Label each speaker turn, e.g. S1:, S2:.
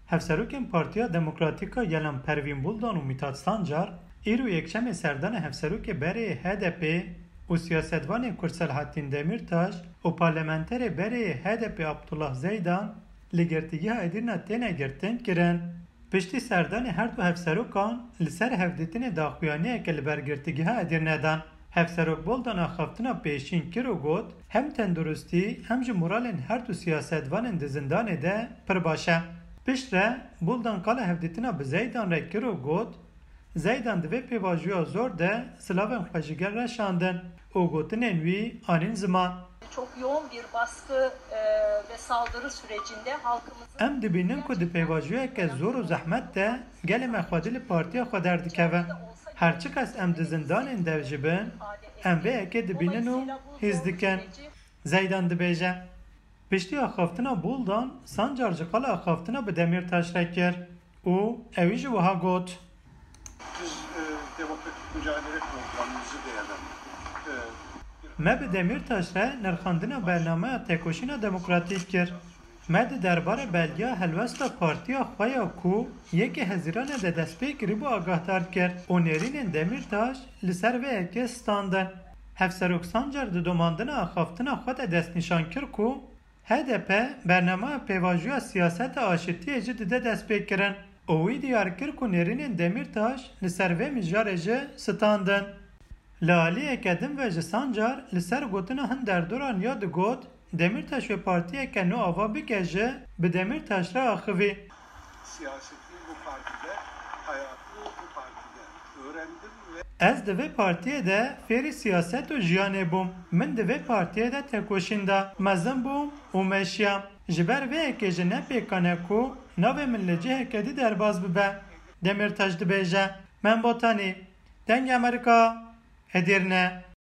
S1: Hevserokên Partiya Demokratîk a Yelan Pervîn Buldan û Mithat Sancar îro yekşemê serdana hevserokê berê HDP û siyasetvanê Kurd Selahattin Demirtaş û parlamenterê berê HDP Abdullah Zeydan li girtîgeha Edirne têne girtin kirin. Piştî serdanê her du hevserokan li ser hevdîtinê daxuyaniyeke li ber girtîgeha Edirne dan. Hevserok Buldan axaftina pêşîn kir û got hem tendurustî hem ji moralên her du siyasetvanên di zindanê de pir baş e. Pişt re Buldan qala hevdîtina bi Zeydan re kir û got Zeydan di vê pêvajoya zor de silavên xwe ji gel re şandin û gotinên wî anîn ziman.
S2: Çok yoğun bir baskı ve saldırı sürecinde halkımızın...
S1: Em dibînin ku di pêvajoyeke zor û zehmet de gelê me xwe dilê partiya xwe derdikeve. Her çi kes em di zindanên dev jibin, em vê yekê dibînin û hîz dikin. Zeydan dibêje. Piştî axaftina Buldan, Sancar ji qala axaftina bi Demirtaş re kir û ew jî wiha got.
S3: Biz demokratik mücadele programımızı değerlendirdik.
S1: Me bi Demirtaş re nirxandina bernameya têkoşîna demokratîk kir. Me di derbarê belgeya helwesta partiya xwe ya ku yekê hezîranê de dest pê kirîbû agahdar kir û nêrînên Demirtaş li ser vê yekê standin. Hevserok Sancar di domandina axaftina xwe de destnîşan kir ku HDP bernameya pêvajoya siyaseta aşitiyê jî dide dest pê kirin û wî diyar kir ku nêrînên Demirtaş li ser vê mijarê jî standin. Li aliyeke din ve ji Sancar li ser gotina hin derdoran ya digot Demirtaş ve partiyeke nû ava bike jî bi Demirtaş re axivî.
S3: Siyaseti bu partide, hayatı bu partide öğrendim ve...
S1: Ez di vê partiyê de fêrî siyaset û jiyanê bûm. Min di vê partiyê de tekoşîn da mezin bûm û meşiyam. Ji ber vê yekê jî nepêkane ku navê min li ciheke dî derbas bibe. Demirtaş dibêje. Men botanî. Deng Amerîka. Edirne.